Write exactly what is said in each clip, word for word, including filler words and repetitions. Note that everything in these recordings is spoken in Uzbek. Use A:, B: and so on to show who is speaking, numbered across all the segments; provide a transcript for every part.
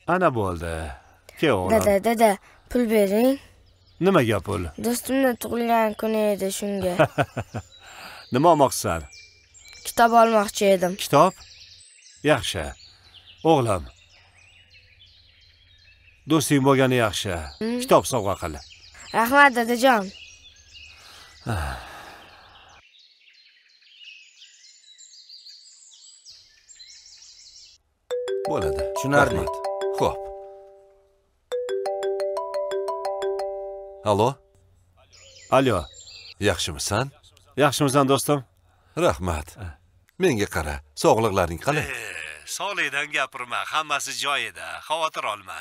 A: Ana bo'ldi. Ke o'g'lim.
B: Dada, dada, pul bering.
A: Nimaga pul?
B: Do'stimning tug'ilgan kuni edi shunga.
A: Nima olmoqchisan?
B: Kitob olmoqchi edim.
A: Kitob? Yaxshi. O'g'lim. Do'sting bo'lgani yaxshi. Kitob sovg'a qil.
B: Rahmat, dadajon.
C: Bo'ladi.
D: Tushunarli.
C: Xo'p. Alo?
A: Alo.
C: Yaxshimisan?
A: Yaxshimisan do'stim?
C: Rahmat. Menga qara, sog'liqlaring qalay?
A: Sog'likdan gapirma, hammasi joyida, xavotir olma.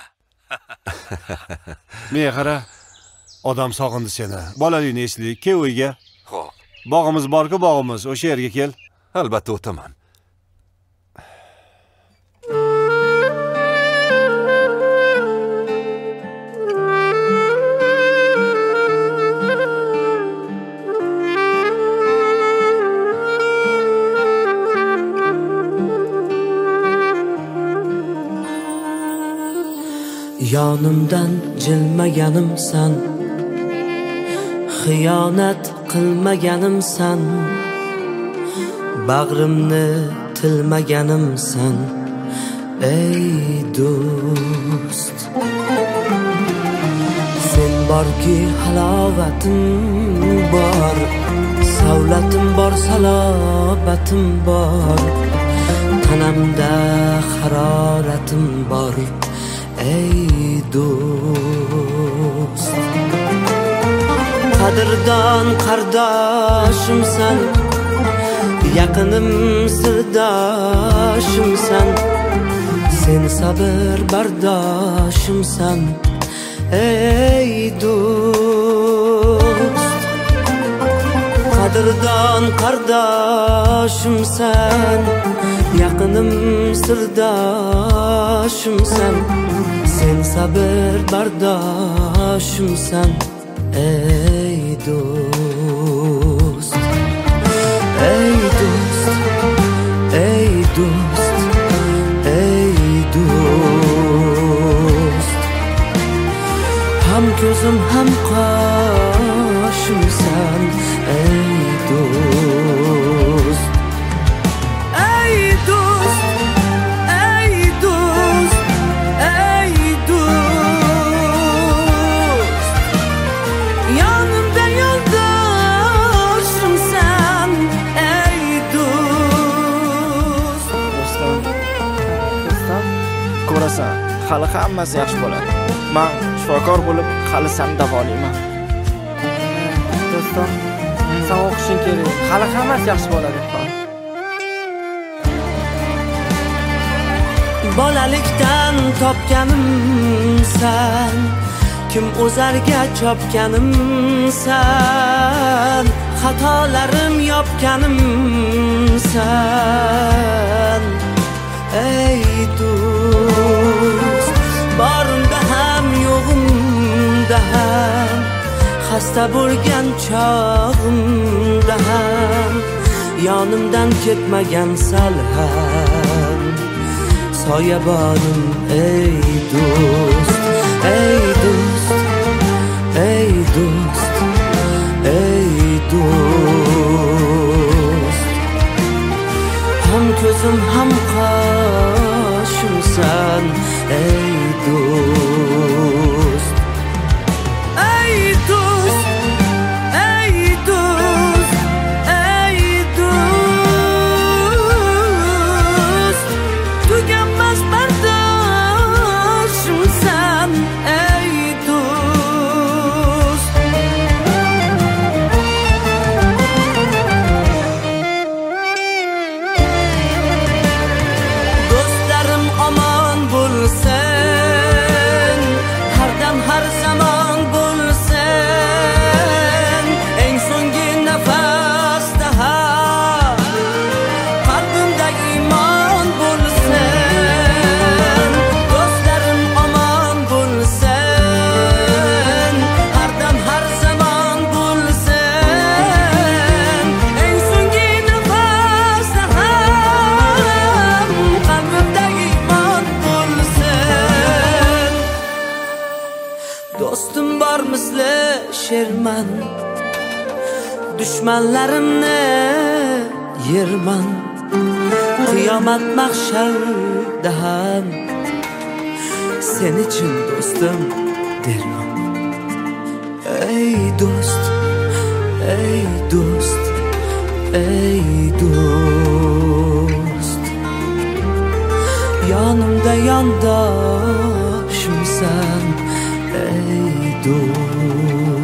A: Menga qara, odam sog'indi seni. Bolalikni eslik, kel uyga.
C: Xo'p.
A: Bog'imiz bor-ku, bog'imiz, o'sha yerga kel.
C: Albatta o'taman.
E: Yonimdan jilmaganimsan, xiyonat qilmaganimsan, bag'rimni tilmaganimsan, ey do'st. Sen borki halovatim bor, savlatim bor, salobatim bor, tanamda haroratim bor, ey do'st. Qadrdon qardoshimsan, yaqinim sirdoshimsan, sen sabr bardoshimsan, ey do'st. Qadrdon qardoshimsan, yaqinim sirdoshimsan, sen sabr bardoshimsan, ey do'st. Ey do'st, ey do'st, ey do'st. Ham ko'zim ham qoshimsan, ey do'st. Ey do'st, ey do'st, ey do'st. Yonimda yoldoshimsan, ey do'st.
D: Do'stim, do'stim, ko'rasan, hali hammasi yaxshi bo'ladi. Men shifokor bo'lib, hali seni davolayman. Do'stim, sen o'qishing kerak. Hali hammasi yaxshi bo'ladi.
E: Bolalikdan topganimsan, kim o'zarga chopganimsan, xatolarim yopganimsan, ey do'st. Borimda ham yo'g'imda ham, xasta bo'lgan chog'imda ham, yonimdan ketmagan sal ham soyabonim, ey do'st. Ey do'st, ey do'st, ey do'st. Ham ko'zim ham qoshimsan, ey do'st. Ey do'st, ey do'st, ey do'st. Tuganmas bardoshimsan, ey do'st. Do'st yar misli sherman, düşmanlarimni yerman, qiyomat mahsharda ham sen için dostum derman. Ey dost, ey dost, ey dost, yanımda yandaşımsan ey dost.